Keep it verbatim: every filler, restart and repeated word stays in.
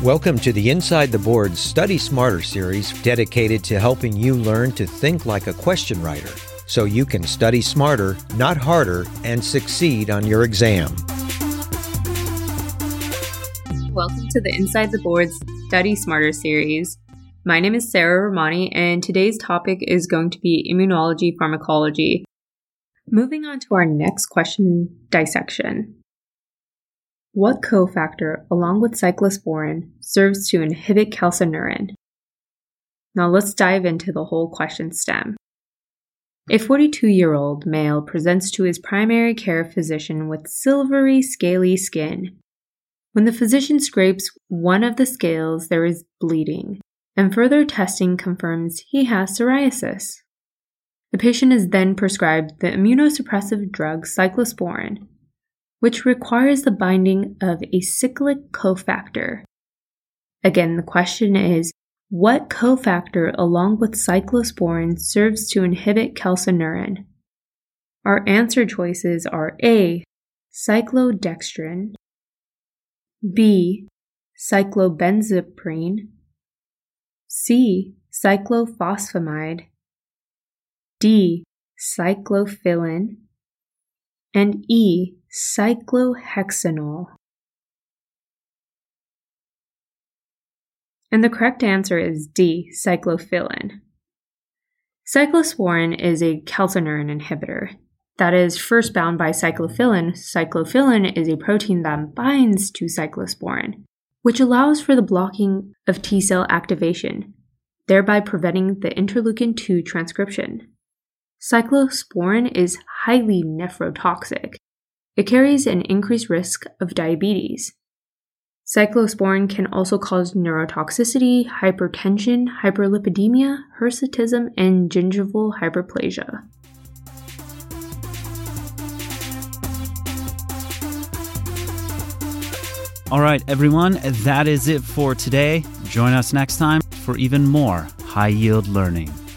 Welcome to the Inside the Board Study Smarter series dedicated to helping you learn to think like a question writer so you can study smarter, not harder, and succeed on your exam. Welcome to the Inside the Board Study Smarter series. My name is Sarah Romani, and today's topic is going to be immunology pharmacology. Moving on to our next question dissection. What cofactor, along with cyclosporin, serves to inhibit calcineurin? Now let's dive into the whole question stem. A forty-two-year-old male presents to his primary care physician with silvery, scaly skin. When the physician scrapes one of the scales, there is bleeding, and further testing confirms he has psoriasis. The patient is then prescribed the immunosuppressive drug cyclosporin, which requires the binding of a cyclic cofactor. Again, the question is, what cofactor along with cyclosporin serves to inhibit calcineurin? Our answer choices are A. Cyclodextrin, B. Cyclobenzaprine, C. Cyclophosphamide, D. Cyclophilin, and E. Cyclohexanol. And the correct answer is D. Cyclophilin. Cyclosporin is a calcineurin inhibitor that is first bound by cyclophilin. Cyclophilin is a protein that binds to cyclosporin, which allows for the blocking of T-cell activation, thereby preventing the interleukin two transcription. Cyclosporin is highly nephrotoxic. It carries an increased risk of diabetes. Cyclosporin can also cause neurotoxicity, hypertension, hyperlipidemia, hirsutism, and gingival hyperplasia. All right, everyone, that is it for today. Join us next time for even more high-yield learning.